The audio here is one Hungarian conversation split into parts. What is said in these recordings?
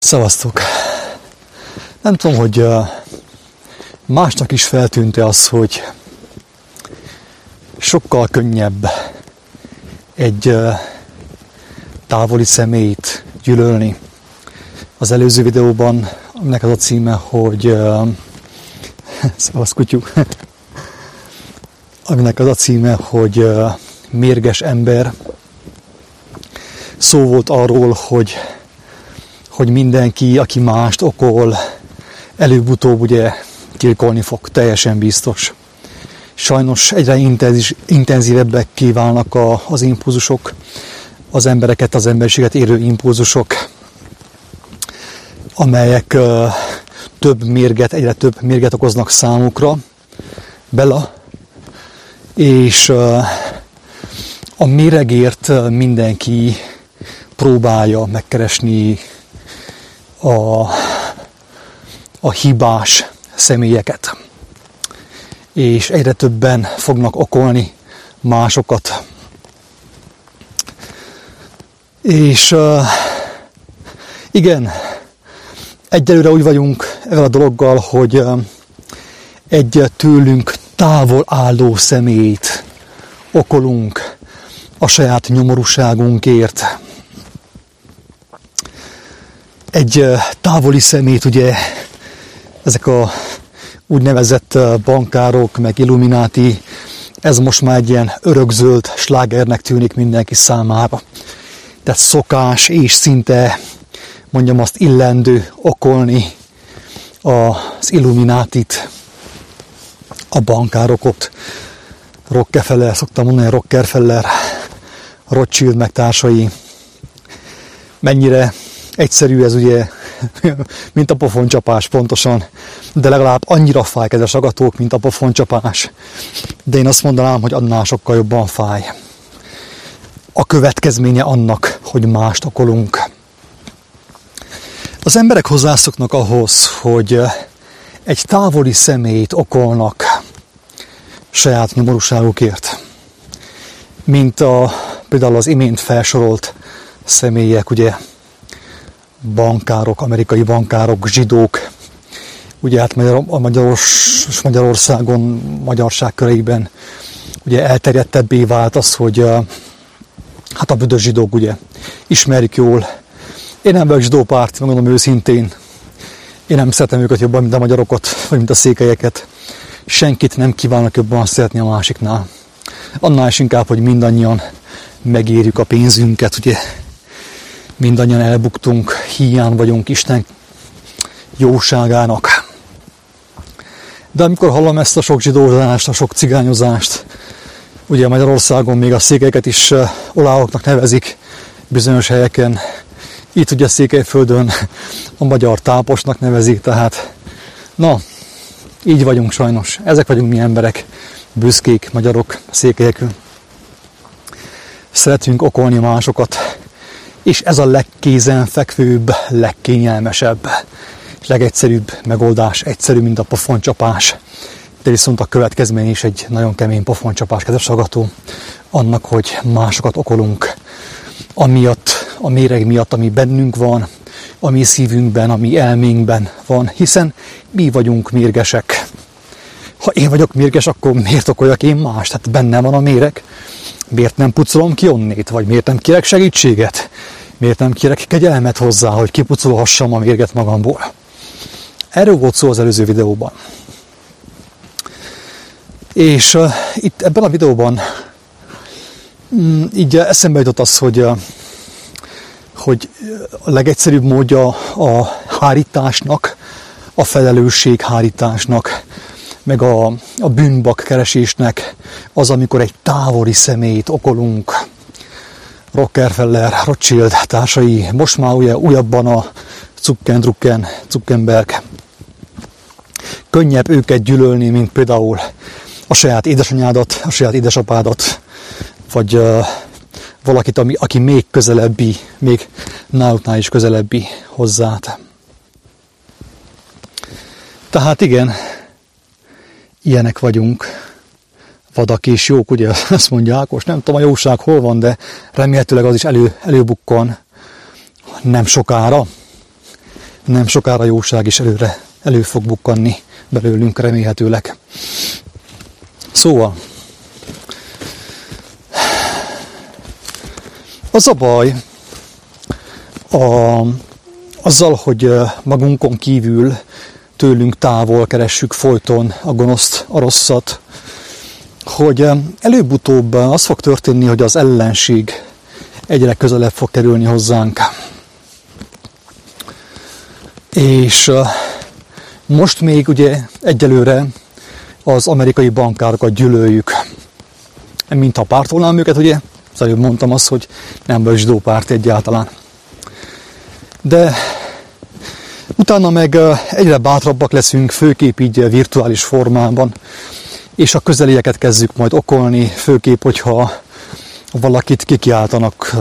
Szevasztok! Nem tudom, hogy másnak is feltűnt-e az, hogy sokkal könnyebb egy távoli személyt gyűlölni. Az előző videóban, aminek az a címe, hogy szevaszkutyuk, aminek az a címe, hogy mérges ember. Szó volt arról, hogy mindenki, aki mást okol, előbb-utóbb ugye gyilkolni fog, teljesen biztos. Sajnos egyre intenzívebbek kívánnak az impulzusok, az embereket, az emberiséget érő impulzusok, amelyek egyre több mérget okoznak számukra, és a méregért mindenki próbálja megkeresni a hibás személyeket. És egyre többen fognak okolni másokat. És igen, egyelőre úgy vagyunk ezzel a dologgal, hogy egy tőlünk távol álló személyt okolunk a saját nyomorúságunkért. Egy távoli szemét, ugye ezek a úgynevezett bankárok, meg illumináti, ez most már egy ilyen örökzöld slágernek tűnik mindenki számára. Tehát szokás és szinte, mondjam azt, illendő okolni az illuminátit, a bankárokot. Rockefeller, szoktam mondani, Rockefeller, Rothschild meg társai. Mennyire egyszerű ez ugye, mint a pofoncsapás pontosan, de legalább annyira fáj, kedves agatók, mint a pofoncsapás. De én azt mondanám, hogy annál sokkal jobban fáj. A következménye annak, hogy mást okolunk. Az emberek hozzászoknak ahhoz, hogy egy távoli személyt okolnak saját nyomorúságukért. Mint például az imént felsorolt személyek, ugye, bankárok, amerikai bankárok, zsidók. Ugye hát Magyarországon, magyarság köreiben ugye elterjedtebbé vált az, hogy hát a büdös zsidók, ugye, ismerjük jól. Én nem vagyok zsidópárti, megmondom őszintén. Én nem szeretem őket jobban, mint a magyarokat, vagy mint a székelyeket. Senkit nem kívánok jobban szeretni a másiknál. Annál is inkább, hogy mindannyian megérjük a pénzünket, ugye. Mindannyian elbuktunk, hiány vagyunk Isten jóságának. De amikor hallom ezt a sok zsidózást, a sok cigányozást, ugye Magyarországon még a székelyeket is oláhoknak nevezik bizonyos helyeken, itt ugye Székelyföldön a magyar táposnak nevezik, tehát na, így vagyunk sajnos. Ezek vagyunk mi emberek, büszkék, magyarok, székelyek. Szeretünk okolni másokat, és ez a legkézenfekvőbb, legkényelmesebb, legegyszerűbb megoldás, egyszerű, mint a pofoncsapás. De viszont a következmény is egy nagyon kemény pofoncsapás, kedves hallgató, annak, hogy másokat okolunk, amiatt, a méreg miatt, ami bennünk van, a mi szívünkben, a mi elménkben van, hiszen mi vagyunk mérgesek. Ha én vagyok mérges, akkor miért okoljak én más? Tehát bennem van a méreg. Miért nem pucolom ki onnét? Vagy miért nem kérek segítséget? Miért nem kérek kegyelmet hozzá, hogy kipucolhassam a mérget magamból? Erről volt szó az előző videóban. És itt ebben a videóban így eszembe jutott az, hogy a legegyszerűbb módja a hárításnak, a felelősséghárításnak, meg a bűnbak keresésnek az, amikor egy távoli személyt okolunk. Rockefeller, Rothschild társai, most már ugye újabban a Zuckerberg. Könnyebb őket gyűlölni, mint például a saját édesanyádat, a saját édesapádat, vagy valakit, aki még közelebbi, még náluknál is közelebbi hozzád. Tehát igen, ilyenek vagyunk. vadak és jók, ugye azt mondja Ákos, nem tudom a jóság hol van, de remélhetőleg az is előbukkan nem sokára. nem sokára jóság is elő fog bukkanni belőlünk remélhetőleg. Szóval, az a baj azzal, hogy magunkon kívül tőlünk távol keressük folyton a gonoszt, a rosszat, hogy előbb-utóbb az fog történni, hogy az ellenség egyre közelebb fog kerülni hozzánk. És most még ugye egyelőre az amerikai bankárokat gyűlöljük. Mintha pártolnám őket, ugye? Az előbb mondtam azt, hogy nem vagy zsidó párt egyáltalán. De utána meg egyre bátrabbak leszünk, főképp így virtuális formában, és a közelieket kezdjük majd okolni, főképp, hogyha valakit kikiáltanak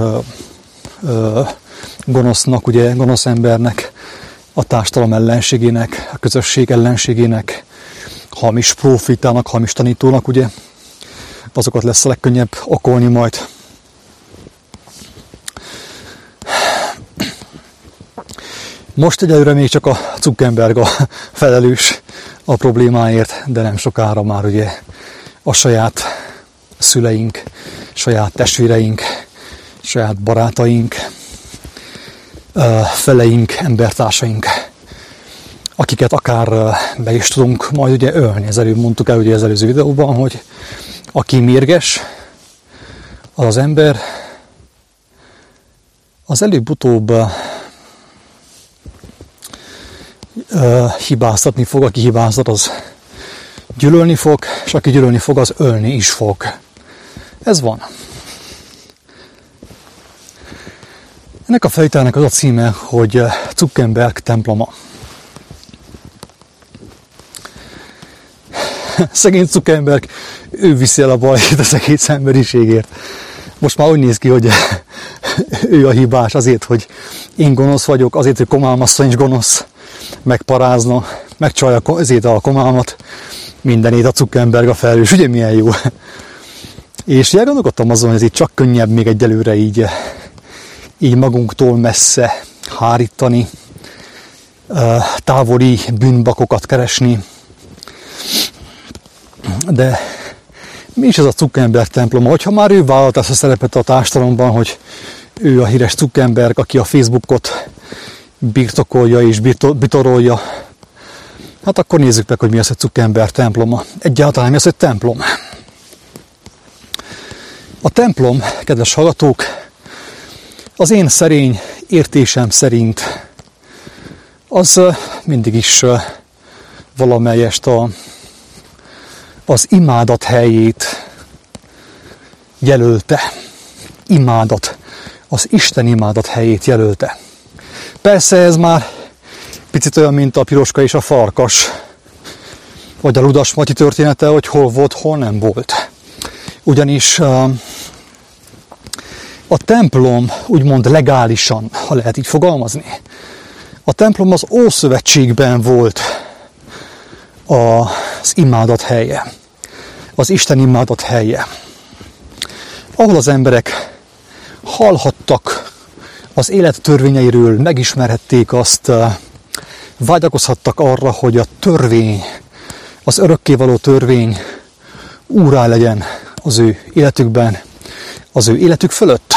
gonosznak, ugye, gonosz embernek, a társadalom ellenségének, a közösség ellenségének, hamis profitának, hamis tanítónak, ugye, azokat lesz a legkönnyebb okolni majd. Most egyelőre még csak a Zuckerberg a felelős a problémáért, de nem sokára már ugye a saját szüleink, saját testvéreink, saját barátaink, feleink, embertársaink, akiket akár be is tudunk majd ugye ölni. Ez előbb mondtuk el ugye az előző videóban, hogy aki mérges, az ember, az előbb-utóbb hibáztatni fog, aki hibáztat, az gyűlölni fog, és aki gyűlölni fog, az ölni is fog. Ez van. Ennek a felvételnek az a címe, hogy Zuckerberg temploma. Szegény Zuckerberg, ő viszi el a bajt az egész emberiségért. Most már úgy néz ki, hogy ő a hibás azért, hogy én gonosz vagyok, azért, hogy Komálmasszony is gonosz, megparázna, megcsalja ezért a Komálmat, mindenét a Zuckerberg a felelős. Ugye milyen jó? És elgondolkodtam azon, hogy ez így csak könnyebb még egyelőre így magunktól messze hárítani, távoli bűnbakokat keresni. De mi is ez a Zuckerberg temploma? Hogyha már ő vállalt ezt a szerepet a társadalomban, hogy ő a híres Zuckerberg, aki a Facebookot birtokolja és bitorolja, hát akkor nézzük meg, hogy mi az, hogy Zuckerberg temploma. Egyáltalán mi az, hogy templom? A templom, kedves hallgatók, az én szerény értésem szerint az mindig is valamelyest az imádat helyét jelölte. Imádat. Az Isten imádat helyét jelölte. Persze ez már picit olyan, mint a piroska és a farkas, vagy a Ludas Matyi története, hogy hol volt, hol nem volt. Ugyanis a templom úgymond legálisan, ha lehet így fogalmazni, a templom az Ószövetségben volt az imádat helye, az Isten imádat helye, ahol az emberek hallhattak az élet törvényeiről, megismerhették azt, vágyakozhattak arra, hogy a törvény, az örökkévaló törvény úrrá legyen az ő életükben, az ő életük fölött.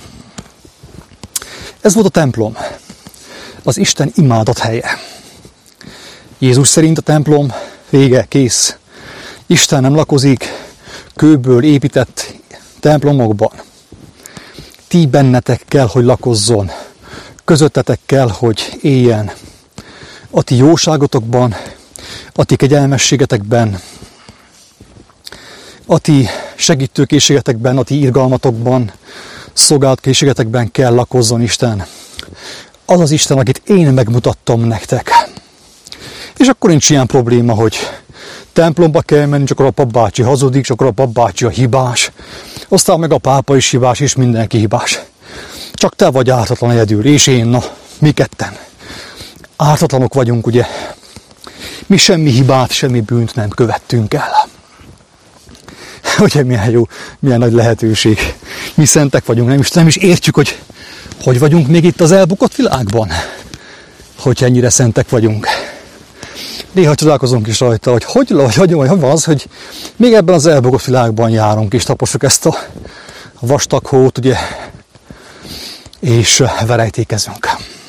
Ez volt a templom, az Isten imádat helye. Jézus szerint a templom vége, kész. Isten nem lakozik kőből épített templomokban. Ti bennetek kell, hogy lakozzon. Közöttetek kell, hogy éljen. A ti jóságotokban, a ti kegyelmességetekben, a ti segítőkészségetekben, a ti irgalmatokban, szolgálatkészségetekben kell lakozzon Isten. Az az Isten, akit én megmutattam nektek. És akkor nincs ilyen probléma, hogy templomba kell menni, csak akkor a papbácsi hazudik, csak akkor a papbácsi a hibás. Aztán meg a pápa is hibás, és mindenki hibás. Csak te vagy ártatlan egyedül, és én, na, mi ketten. Ártatlanok vagyunk, ugye? Mi semmi hibát, semmi bűnt nem követtünk el. Ugye milyen jó, milyen nagy lehetőség. Mi szentek vagyunk, nem is értjük, hogy vagyunk még itt az elbukott világban. hogyha ennyire szentek vagyunk. Néha csodálkozunk is rajta, hogy van az, hogy még ebben az elbogott világban járunk, és taposuk ezt a vastag hót, ugye, és verejtékezünk.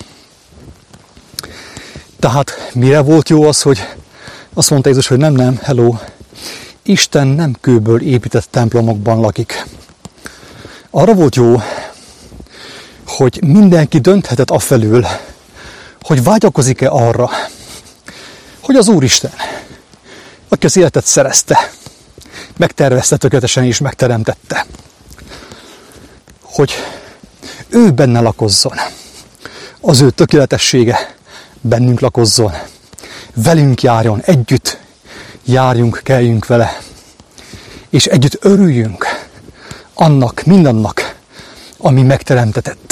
Tehát mire volt jó az, hogy azt mondta Jézus, hogy nem, hello, Isten nem kőből épített templomokban lakik. Arra volt jó, hogy mindenki dönthetett afelől, hogy vágyakozik-e arra, hogy az Úristen, aki az életet szerezte, megtervezte tökéletesen és megteremtette, hogy ő benne lakozzon, az ő tökéletessége bennünk lakozzon, velünk járjon, együtt járjunk, kelljünk vele, és együtt örüljünk mindannak, ami megteremtetett.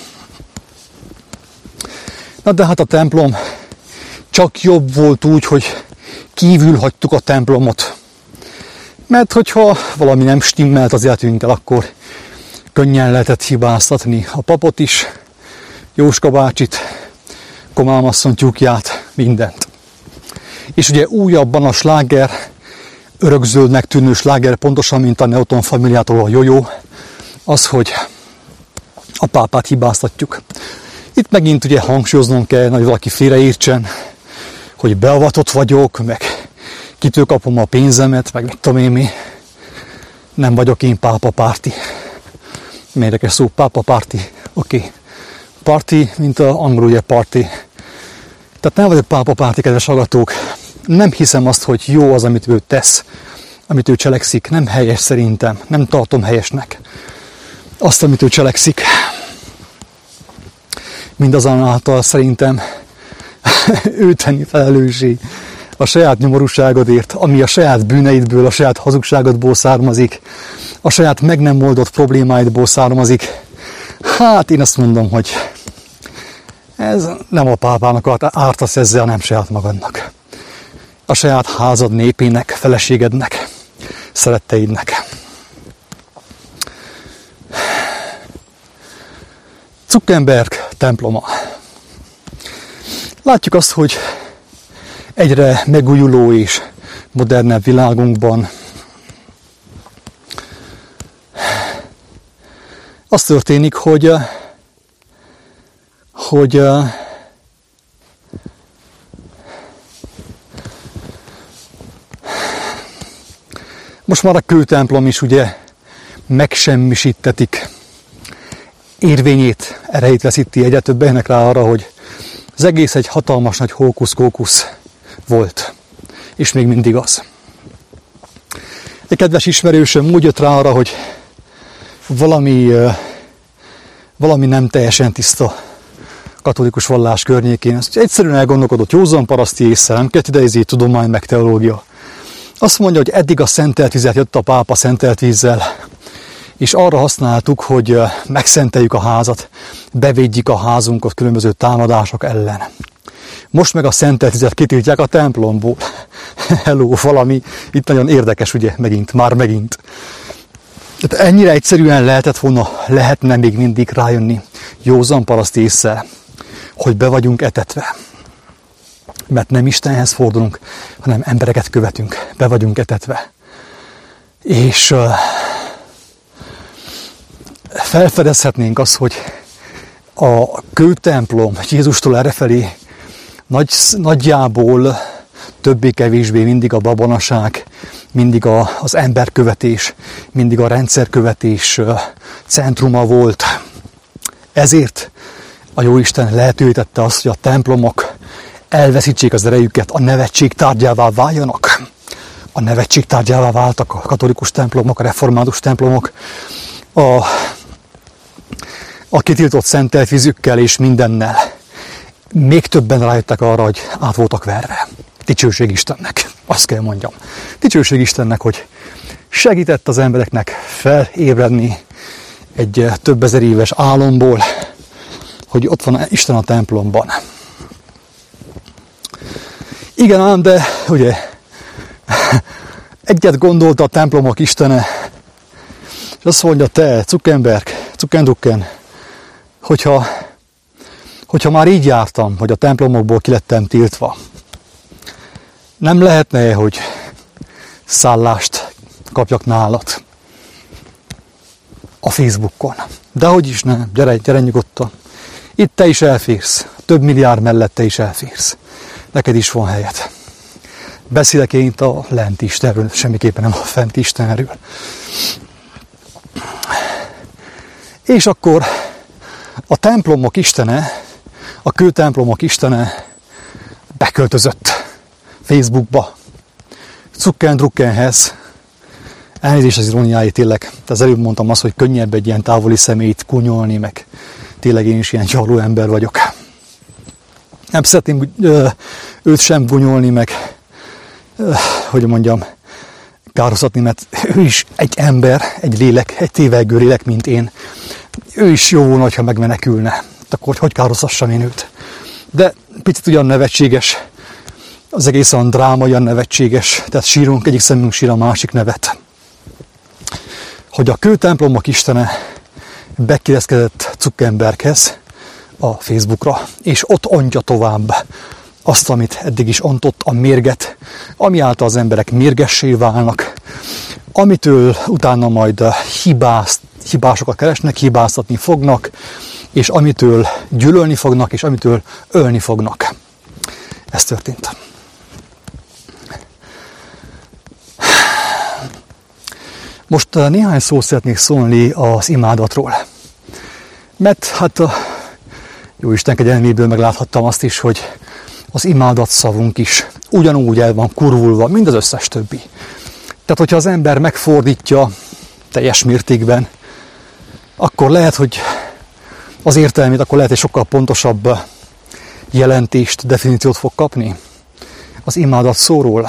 Na de hát a templom csak jobb volt úgy, hogy kívül hagytuk a templomot. Mert hogyha valami nem stimmelt az életünkkel, akkor könnyen lehetett hibáztatni a papot is, Jóska bácsit, Komámasszony tyúkját, mindent. És ugye újabban a sláger, örökzöldnek tűnő sláger, pontosan, mint a Newton familiától a Jojo, az, hogy a pápát hibáztatjuk. Itt megint ugye hangsúlyoznom kell, hogy valaki félreértsen, hogy beavatott vagyok, meg kitől kapom a pénzemet, meg mit tudom én mi. Nem vagyok én pápapárti. Érdekes szó, pápapárti. Oké. Party, mint az angol ugye party. Tehát nem vagyok pápapárti, kedves hallgatók. Nem hiszem azt, hogy jó az, amit ő tesz, amit ő cselekszik. Nem helyes szerintem. Nem tartom helyesnek azt, amit ő cselekszik. Mindazonáltal szerintem ő tenni felelőssé a saját nyomorúságodért, ami a saját bűneidből, a saját hazugságodból származik, a saját meg nem oldott problémáidból származik. Hát én azt mondom, hogy ez nem a pápának ártasz ezzel, hanem saját magadnak. A saját házad népének, feleségednek, szeretteidnek. Zuckerberg temploma. Látjuk azt, hogy egyre megújuló és modernebb világunkban az történik, hogy most már a kőtemplom is ugye megsemmisítetik, érvényét, erejét veszíti, egyre többenek rá arra, hogy az egész egy hatalmas nagy hókusz-kókusz volt, és még mindig az. Egy kedves ismerősöm úgy jött rá arra, hogy valami nem teljesen tiszta katolikus vallás környékén. Ezt egyszerűen elgondolkodott józan paraszti észre, nem kellett ideizni tudomány meg teológia. Azt mondja, hogy eddig a szentelt vizet, jött a pápa szentelt vízzel, és arra használtuk, hogy megszenteljük a házat, bevédjük a házunkat különböző támadások ellen. Most meg a szentelt vizet kitiltják a templomból. Hello, valami itt nagyon érdekes, ugye, már megint. Tehát ennyire egyszerűen lehetne még mindig rájönni józan paraszti ésszel, hogy be vagyunk etetve. Mert nem Istenhez fordulunk, hanem embereket követünk. Be vagyunk etetve. És felfedezhetnénk azt, hogy a kőtemplom Jézustól errefelé nagyjából többé-kevésbé mindig a babonaság, mindig az emberkövetés, mindig a rendszerkövetés centruma volt. Ezért a Jóisten lehetővé tette azt, hogy a templomok elveszítsék az erejüket, a nevetség tárgyává váljanak. A nevetség tárgyává váltak a katolikus templomok, a református templomok, a kitiltott szentelt vízükkel és mindennel. Még többen rájöttek arra, hogy át voltak verve. Dicsőség Istennek, azt kell mondjam. Dicsőség Istennek, hogy segített az embereknek felébredni egy több ezer éves álomból, hogy ott van Isten a templomban. Igen ám, de ugye egyet gondolta a templomok Istene, és azt mondja, te, Zuckerberg, hogyha hogyha már így jártam, hogy a templomokból ki lettem tiltva, nem lehetne, hogy szállást kapjak nálad a Facebookon. Dehogy is nem, gyere nyugodtan. Itt te is elférsz, több milliárd mellett te is elférsz. Neked is van helyed. Beszélek én itt a lenti Istenről, semmiképpen nem a fenti Istenről. És akkor a templomok istene, a kőtemplomok istene beköltözött Facebookba, Zuckendruckenhez. Elnézést az iróniáit tényleg. Az előbb mondtam azt, hogy könnyebb egy ilyen távoli személyt kunyolni, meg tényleg én is ilyen csaló ember vagyok. Nem szeretném őt sem gunyolni, meg hogy mondjam, károztatni, mert ő is egy ember, egy lélek, egy tévegő lélek, mint én. Ő is jó volna, ha megmenekülne. Akkor hogy károztassam én őt? De picit ugyan nevetséges, az egész olyan dráma, olyan nevetséges, tehát sírunk, egyik szemünk sír a másik nevet. Hogy a kőtemplomok istene bekereszkedett Zuckerberghez a Facebookra, és ott ontja tovább azt, amit eddig is ontott, a mérget, ami által az emberek mérgessé válnak, amitől utána majd hibásokat keresnek, hibáztatni fognak, és amitől gyűlölni fognak, és amitől ölni fognak. Ez történt. Most néhány szót szeretnék szólni az imádatról. Mert hát a Jóisten kegyelméből megláthattam azt is, hogy az imádat szavunk is ugyanúgy el van kurvulva, mint az összes többi. Tehát, hogyha az ember megfordítja teljes mértékben, akkor lehet, hogy az értelmét, akkor lehet, hogy sokkal pontosabb jelentést, definíciót fog kapni az imádat szóról.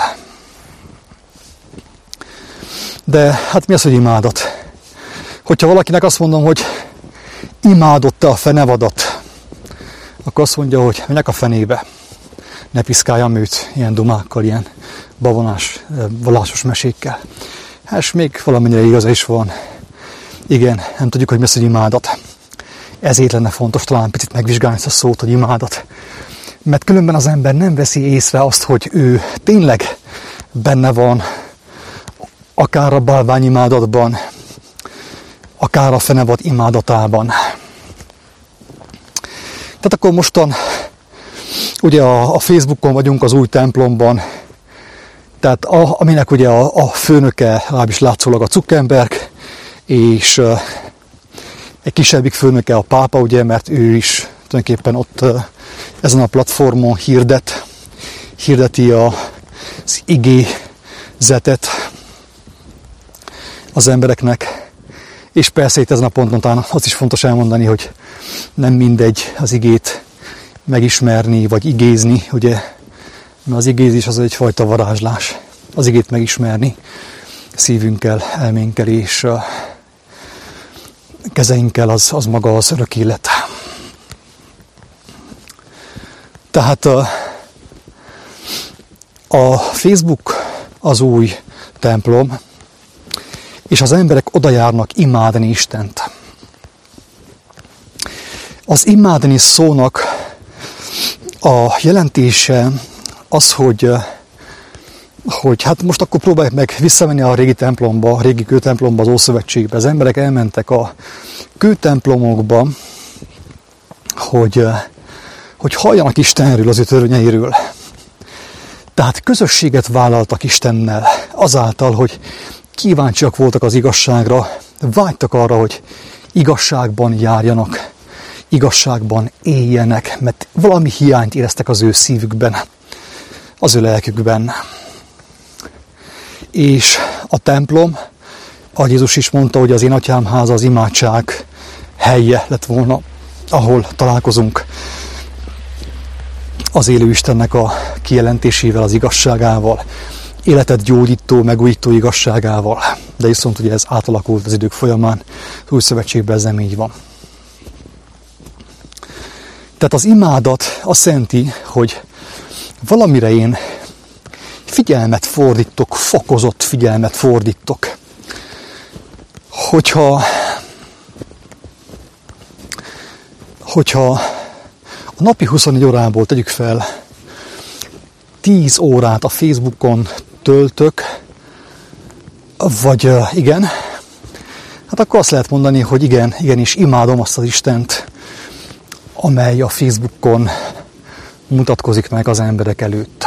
De hát mi az, hogy imádat? Hogyha valakinek azt mondom, hogy imádod te a fenevadat, akkor azt mondja, hogy menjek a fenébe. Ne piszkáljam őt ilyen dumákkal, ilyen vallásos mesékkel. Hát, és még valamennyire igaza is van. Igen, nem tudjuk, hogy mi az, hogy imádat. Ezért lenne fontos talán picit megvizsgálni ezt a szót, hogy imádat. Mert különben az ember nem veszi észre azt, hogy ő tényleg benne van, akár a bálványimádatban, akár a fenevad imádatában. Tehát akkor mostan ugye a Facebookon vagyunk, az új templomban, tehát aminek ugye a főnöke, legalábbis látszólag a Zuckerberg, és egy kisebbik főnöke a pápa, ugye, mert ő is tulajdonképpen ott ezen a platformon hirdeti az igézetet az embereknek. És persze itt ezen a ponton talán azt is fontos elmondani, hogy nem mindegy az igét megismerni, vagy igézni, ugye, mert az igézés az egyfajta varázslás. Az igét megismerni szívünkkel, elménkkel és kezeinkkel, az maga az örök élet. Tehát a Facebook az új templom, és az emberek oda járnak imádni Istent. Az imádni szónak a jelentése az, hogy hát most akkor próbáljuk meg visszamenni a régi templomba, a régi kőtemplomba, az Ószövetségbe. Az emberek elmentek a kőtemplomokba, hogy halljanak Istenről, az ő törvényeiről. Tehát közösséget vállaltak Istennel azáltal, hogy kíváncsiak voltak az igazságra, vágytak arra, hogy igazságban járjanak, igazságban éljenek, mert valami hiányt éreztek az ő szívükben, az ő lelkükben. És a templom, ahogy Jézus is mondta, hogy az én atyám háza az imádság helye lett volna, ahol találkozunk az élő Istennek a kijelentésével, az igazságával, életet gyógyító, megújító igazságával. De viszont ugye ez átalakult az idők folyamán, az új szövetségben ez nem így van. Tehát az imádat azt jelenti, hogy valamire én figyelmet fordítok, fokozott figyelmet fordítok. Hogyha A napi 24 órából tegyük fel, 10 órát a Facebookon töltök, vagy igen, hát akkor azt lehet mondani, hogy igenis imádom azt az Istent, amely a Facebookon mutatkozik meg az emberek előtt.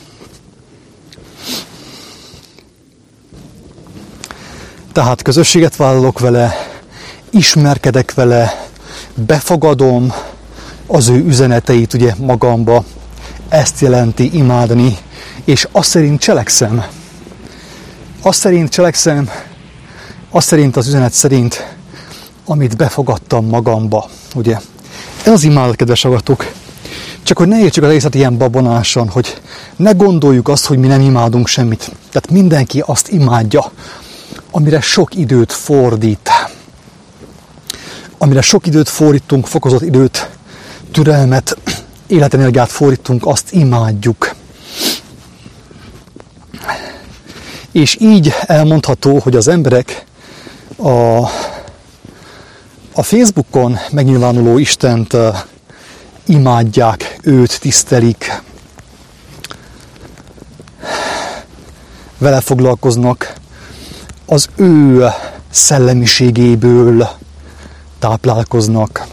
Tehát közösséget vállalok vele, ismerkedek vele, befogadom az ő üzeneteit ugye magamba, ezt jelenti imádni, és azt szerint cselekszem. Azt szerint az üzenet szerint, amit befogadtam magamba, ugye. Ez az imádat, kedves hallgatók. Csak hogy ne értsük az egészet ilyen babonásan, hogy ne gondoljuk azt, hogy mi nem imádunk semmit. Tehát mindenki azt imádja, amire sok időt fordít. Amire sok időt fordítunk, fokozott időt, türelmet, életenergiát fordítunk, azt imádjuk. És így elmondható, hogy az emberek a Facebookon megnyilvánuló Istent imádják, őt tisztelik, vele foglalkoznak, az ő szellemiségéből táplálkoznak.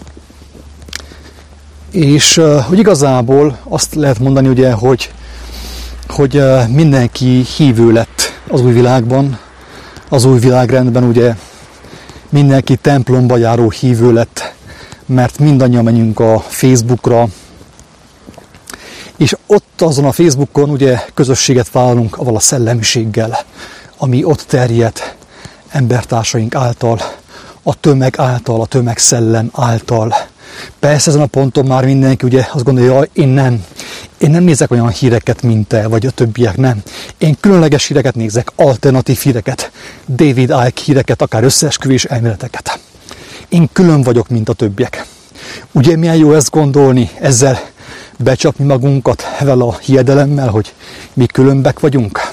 És hogy igazából azt lehet mondani, ugye, hogy mindenki hívő lett az új világban, az új világrendben, ugye mindenki templomba járó hívő lett, mert mindannyian menjünk a Facebookra, és ott azon a Facebookon ugye közösséget vállalunk avval a szellemiséggel, ami ott terjed embertársaink által, a tömeg által, a tömegszellem által. Persze ezen a ponton már mindenki ugye azt gondolja, hogy én nem nézek olyan híreket, mint te, vagy a többiek, nem. Én különleges híreket nézek, alternatív híreket, David Icke híreket, akár összeesküvés elméleteket. Én külön vagyok, mint a többiek. Ugye milyen jó ezt gondolni, ezzel becsapni magunkat ezzel a hiedelemmel, hogy mi különbek vagyunk?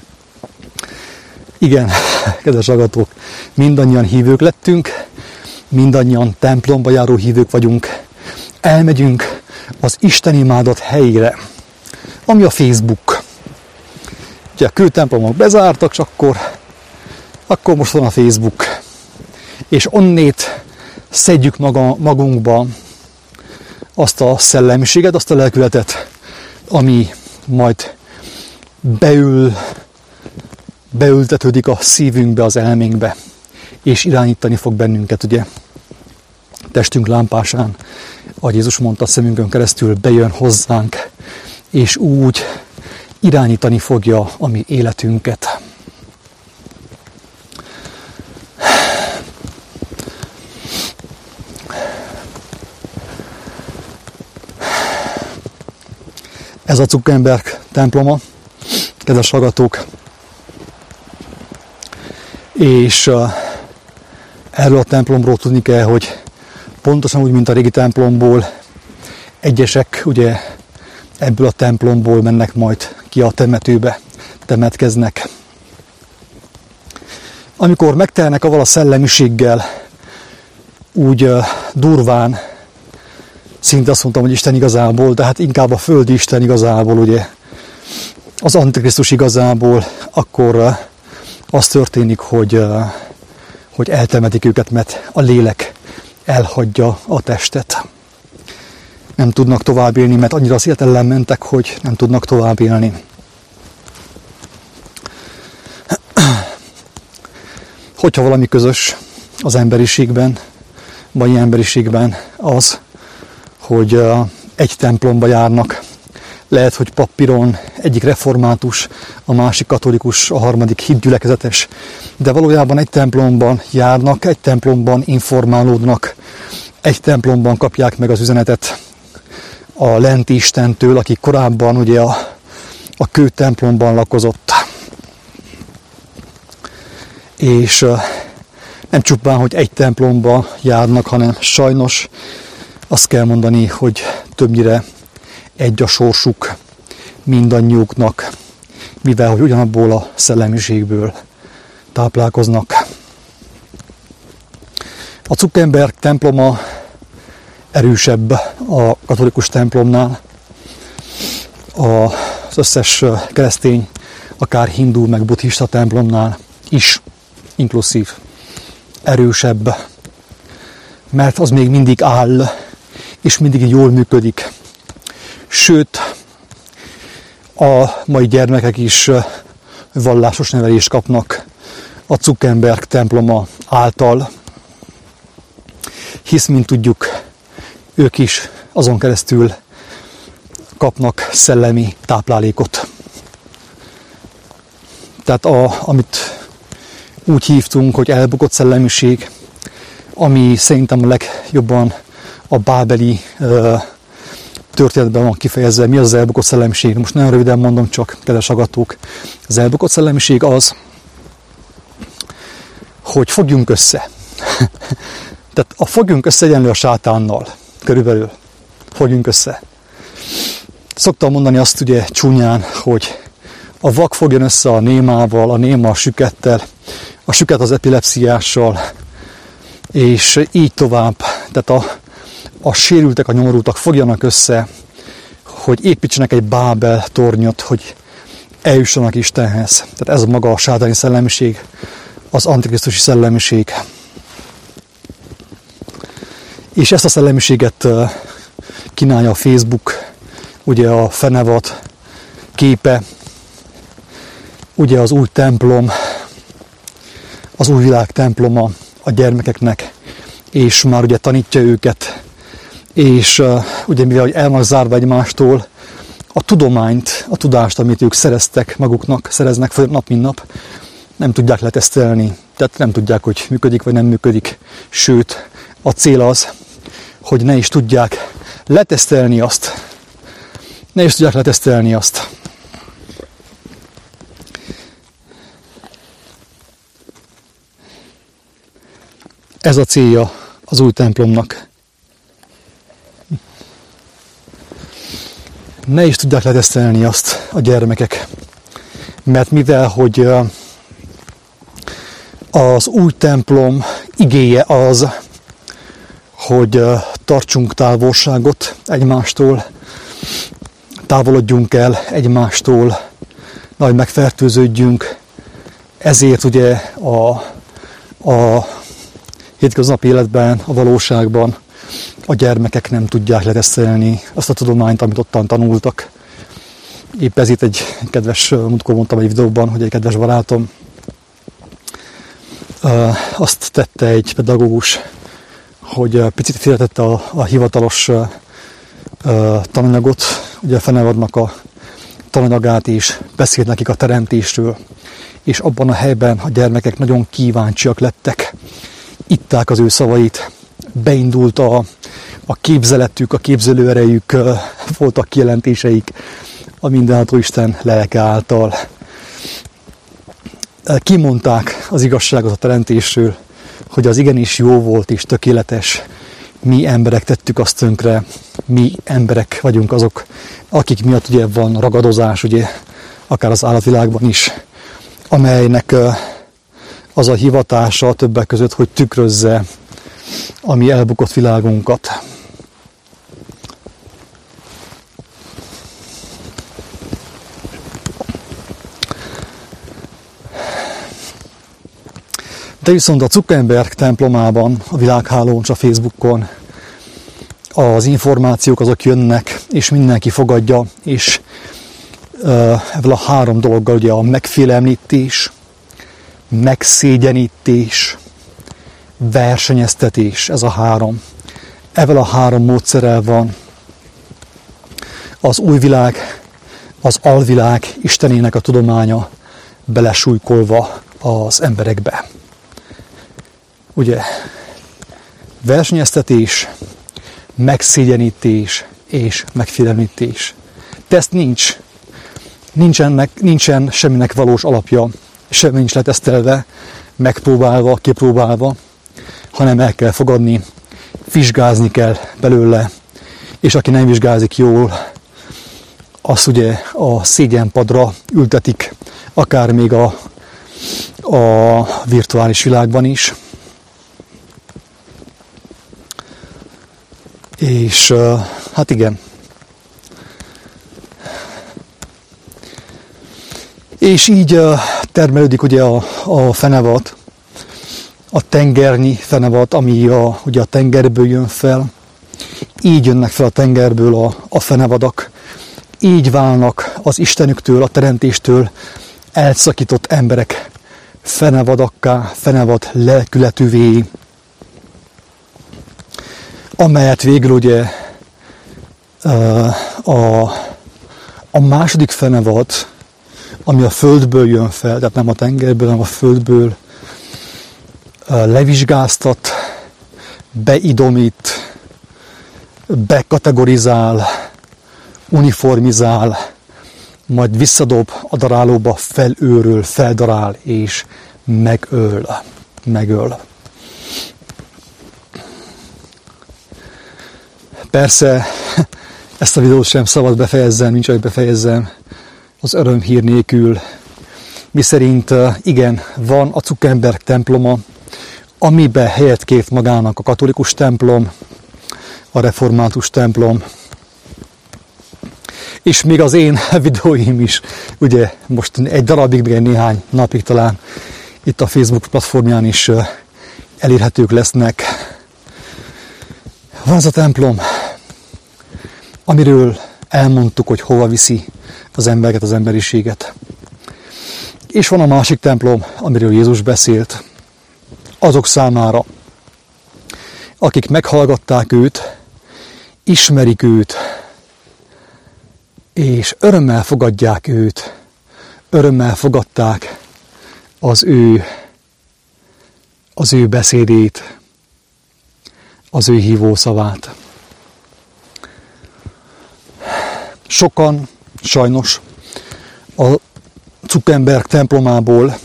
Igen, kedves hallgatók, mindannyian hívők lettünk, mindannyian templomba járó hívők vagyunk. Elmegyünk az Isten imádat helyére, ami a Facebook. Ugye a kültemplomok bezártak, és akkor most van a Facebook. És onnét szedjük magunkba azt a szellemiséget, azt a lelkületet, ami majd beültetődik a szívünkbe, az elménkbe, és irányítani fog bennünket, ugye, testünk lámpásán, ahogy Jézus mondta, szemünkön keresztül bejön hozzánk, és úgy irányítani fogja a mi életünket. Ez a Zuckerberg temploma, kedves hallgatók, és erről a templomról tudni kell, hogy pontosan úgy, mint a régi templomból, egyesek ugye ebből a templomból mennek majd ki a temetőbe, temetkeznek. Amikor megtelnek avval a szellemiséggel, úgy durván, szinte azt mondtam, hogy Isten igazából, de hát inkább a földi Isten igazából, ugye, az Antikrisztus igazából, akkor az történik, hogy eltemetik őket, mert a lélek elhagyja a testet. Nem tudnak tovább élni, mert annyira az élet ellen mentek, hogy nem tudnak tovább élni. Hogyha valami közös az emberiségben, mai emberiségben az, hogy egy templomba járnak. Lehet, hogy papíron egyik református, a másik katolikus, a harmadik hitgyülekezetes, de valójában egy templomban járnak, egy templomban informálódnak, egy templomban kapják meg az üzenetet a lenti Istentől, aki korábban ugye a kőtemplomban lakozott. És nem csupán, hogy egy templomba járnak, hanem sajnos azt kell mondani, hogy többnyire egy a sorsuk mindannyiuknak, mivel hogy ugyanabból a szellemiségből táplálkoznak. A Zuckerberg temploma erősebb a katolikus templomnál. Az összes keresztény, akár hindu, meg buddhista templomnál is inkluszív, erősebb, mert az még mindig áll, és mindig jól működik. Sőt, a mai gyermekek is vallásos nevelést kapnak a Zuckerberg temploma által, hisz, mint tudjuk, ők is azon keresztül kapnak szellemi táplálékot. Tehát amit úgy hívtunk, hogy elbukott szellemiség, ami szerintem a legjobban a bábeli történetben van kifejezve. Mi az elbukott szellemiség? Most nagyon röviden mondom csak, kedves hallgatók. Az elbukott szellemiség az, hogy fogjunk össze. Tehát a fogjunk össze egyenlő a sátánnal. Körülbelül fogjunk össze. Szoktam mondani azt ugye csúnyán, hogy a vak fogjon össze a némával, a néma a sükettel, a süket az epilepsziással, és így tovább. Tehát a sérültek, a nyomorultak fogjanak össze, hogy építsenek egy Bábel tornyot, hogy eljussanak Istenhez. Tehát ez a maga a sátáni szellemiség, az antikrisztusi szellemiség. És ezt a szellemiséget kínálja a Facebook, ugye a fenevad képe, ugye az új templom, az új világ temploma a gyermekeknek, és már ugye tanítja őket, és ugye mivel el van zárva egymástól, a tudományt, a tudást, amit ők szereztek maguknak, szereznek nap mint nap, nem tudják letesztelni, tehát nem tudják, hogy működik vagy nem működik, sőt, a cél az, hogy ne is tudják letesztelni azt. Ez a célja az új templomnak. Ne is tudják letesztelni azt a gyermekek, mert mivel, hogy az új templom igéje az, hogy tartsunk távolságot egymástól, távolodjunk el egymástól, nehogy megfertőződjünk. Ezért ugye a hétköznapi életben, a valóságban a gyermekek nem tudják letesztelni azt a tudományt, amit ottan tanultak. Épp ezért egy kedves, múltkor mondtam egy videóban, hogy egy kedves barátom azt tette egy pedagógus, hogy picit félretette a hivatalos tananyagot, ugye a fenevadnak a tananyagát, és beszélt nekik a teremtésről, és abban a helyben a gyermekek nagyon kíváncsiak lettek, itták az ő szavait, beindult a képzeletük, a képzelőerejük, voltak kijelentéseik a mindenható Isten lelke által. Kimondták az igazságot a teremtésről, hogy az igenis jó volt és tökéletes. Mi emberek tettük azt tönkre, mi emberek vagyunk azok, akik miatt ugye van ragadozás, ugye, akár az állatvilágban is, amelynek az a hivatása többek között, hogy tükrözze a mi elbukott világunkat. De viszont a Zuckerberg templomában, a világhálón és a Facebookon az információk azok jönnek, és mindenki fogadja, és ezzel a három dologgal, ugye a megfélemlítés, megszégyenítés, versenyeztetés, ez a három. Ezzel a három módszerrel van az új világ, az alvilág Istenének a tudománya belesújkolva az emberekbe. Ugye, versenyeztetés, megszégyenítés és megfélemlítés. De ezt nincsen semminek valós alapja, semmi nincs letesztelve, megpróbálva, kipróbálva, hanem el kell fogadni, vizsgázni kell belőle, és aki nem vizsgázik jól, azt ugye a szégyenpadra ültetik, akár még a virtuális világban is. És hát igen. És így termelődik ugye a fenevad, a tengernyi fenevad, ami ugye a tengerből jön fel. Így jönnek fel a tengerből a fenevadak. Így válnak az Istenüktől, a teremtéstől elszakított emberek fenevadakká, fenevad lelkületűvé, amelyet végül ugye a második fenevad, ami a földből jön fel, tehát nem a tengerből, hanem a földből, levizsgáztat, beidomít, bekategorizál, uniformizál, majd visszadob a darálóba, felőröl, feldarál és megöl. Persze ezt a videót sem szabad befejezzem, nincs, hogy befejezzem az örömhír nélkül. Miszerint igen, van a Zuckerberg temploma, amiben helyet kért magának a katolikus templom, a református templom, és még az én videóim is, ugye most egy darabig, még néhány napig talán itt a Facebook platformján is elérhetők lesznek. Van az a templom, amiről elmondtuk, hogy hova viszi az embereket, az emberiséget. És van a másik templom, amiről Jézus beszélt, azok számára, akik meghallgatták őt, ismerik őt, és örömmel fogadják őt, örömmel fogadták az ő beszédét, az ő hívószavát. Sokan sajnos a Zuckerberg templomából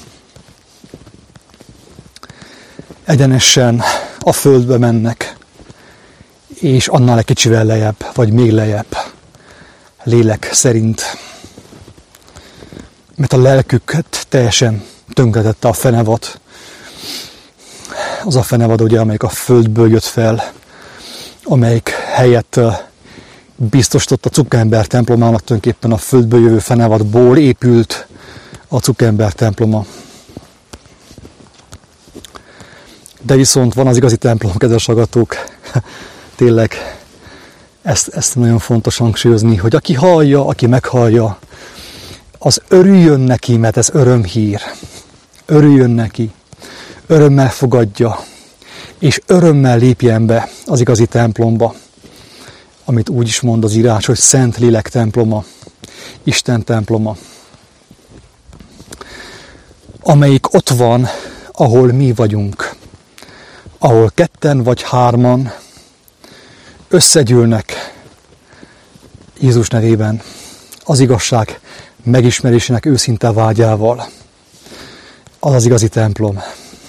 egyenesen a földbe mennek, és annál egy kicsivel lejjebb, vagy még lejjebb, lélek szerint. Mert a lelküket teljesen tönkretette a fenevad. Az a fenevad, ugye, amelyik a földből jött fel, amelyik helyett biztosított a Zuckerberg templomának, tulajdonképpen a földből jövő fenevadból épült a Zuckerberg temploma. De viszont van az igazi templom, kedves hallgatók, tényleg ezt nagyon fontos hangsúlyozni, hogy aki hallja, aki meghallja, az örüljön neki, mert ez örömhír. Örüljön neki, örömmel fogadja, és örömmel lépjen be az igazi templomba, amit úgy is mond az írás, hogy Szent Lélek temploma, Isten temploma, amelyik ott van, ahol mi vagyunk, ahol ketten vagy hárman összegyűlnek Jézus nevében az igazság megismerésének őszinte vágyával. Az az igazi templom.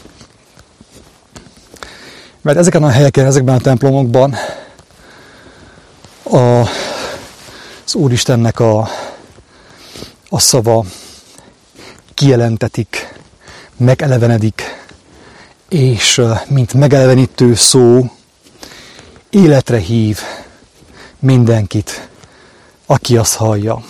Mert ezeken a helyeken, ezekben a templomokban az Úristennek a szava kijelentetik, megelevenedik, és mint megelevenítő szó életre hív mindenkit, aki azt hallja.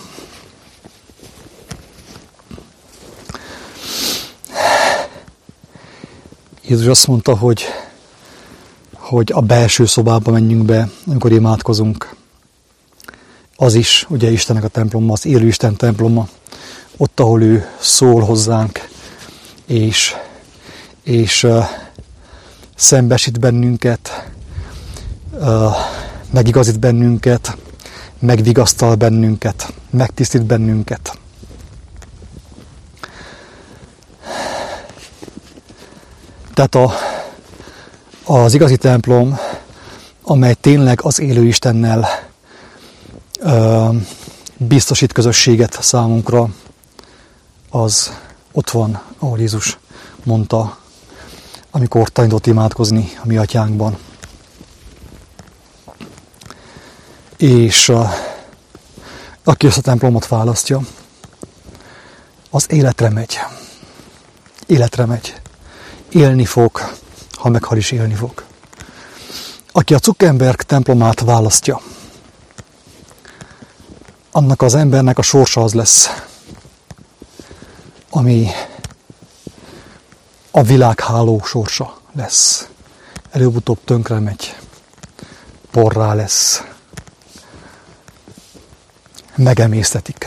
Jézus azt mondta, hogy a belső szobába menjünk be, amikor imádkozunk. Az is, ugye Istennek a temploma, az élő Isten temploma, ott, ahol ő szól hozzánk, és szembesít bennünket, megigazít bennünket, megvigasztal bennünket, megtisztít bennünket. Tehát az igazi templom, amely tényleg az élő Istennel biztosít közösséget számunkra, az ott van, ahol Jézus mondta, amikor tanított imádkozni a mi atyánkban. És aki ezt a templomot választja, az életre megy. Életre megy. Élni fog, ha meghal is élni fog. Aki a Zuckerberg templomát választja, annak az embernek a sorsa az lesz, ami a világháló sorsa lesz. Előbb-utóbb tönkre megy, porrá lesz, megemésztetik.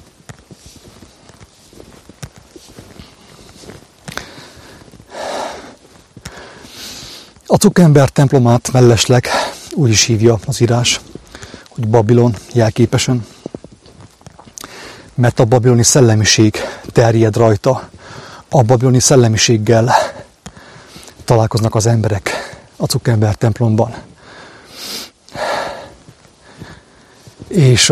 A Zuckerberg templomát mellesleg úgy is hívja az írás, hogy Babilon jelképesen, mert a babiloni szellemiség terjed rajta. A babiloni szellemiséggel találkoznak az emberek a Zuckerberg templomban. És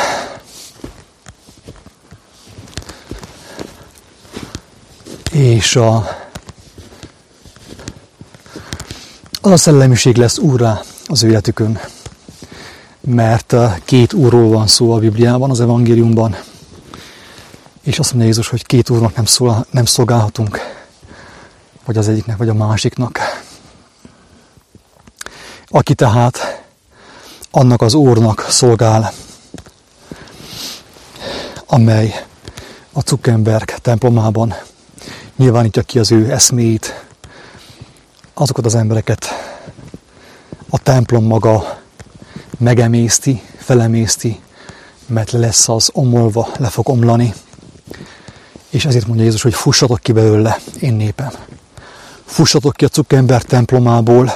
az a szellemiség lesz úrrá az ő életükön, mert két úrról van szó a Bibliában, az evangéliumban, és azt mondja Jézus, hogy két úrnak nem szolgálhatunk, vagy az egyiknek, vagy a másiknak. Aki tehát annak az úrnak szolgál, amely a Zuckerberg templomában nyilvánítja ki az ő eszméit, azokat az embereket a templom maga megemészti, felemészti, mert le lesz az omolva, le fog omlani. És ezért mondja Jézus, hogy fussatok ki belőle, én népem. Fussatok ki a Zuckerberg templomából,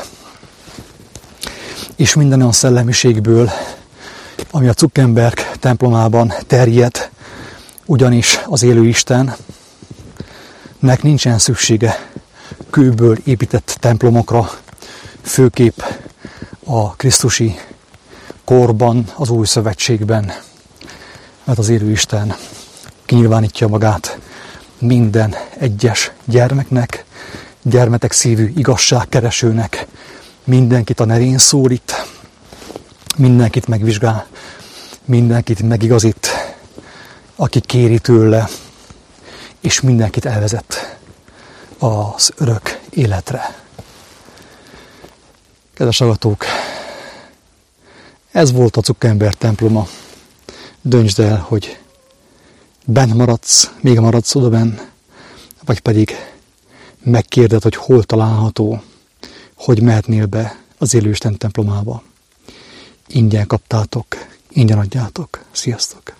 és minden olyan szellemiségből, ami a Zuckerberg templomában terjed, ugyanis az élő Istennek nincsen szüksége kőből épített templomokra, főképp a krisztusi korban, az új szövetségben, mert az élő Isten kinyilvánítja magát minden egyes gyermeknek, gyermetek szívű igazságkeresőnek, mindenkit a nevén szólít, mindenkit megvizsgál, mindenkit megigazít, aki kéri tőle, és mindenkit elvezet az örök életre. Kedves hallgatók, ez volt a Zuckerberg temploma. Döntsd el, hogy benn maradsz, még maradsz oda benn, vagy pedig megkérded, hogy hol található, hogy mehetnél be az élő Isten templomába. Ingyen kaptátok, ingyen adjátok. Sziasztok!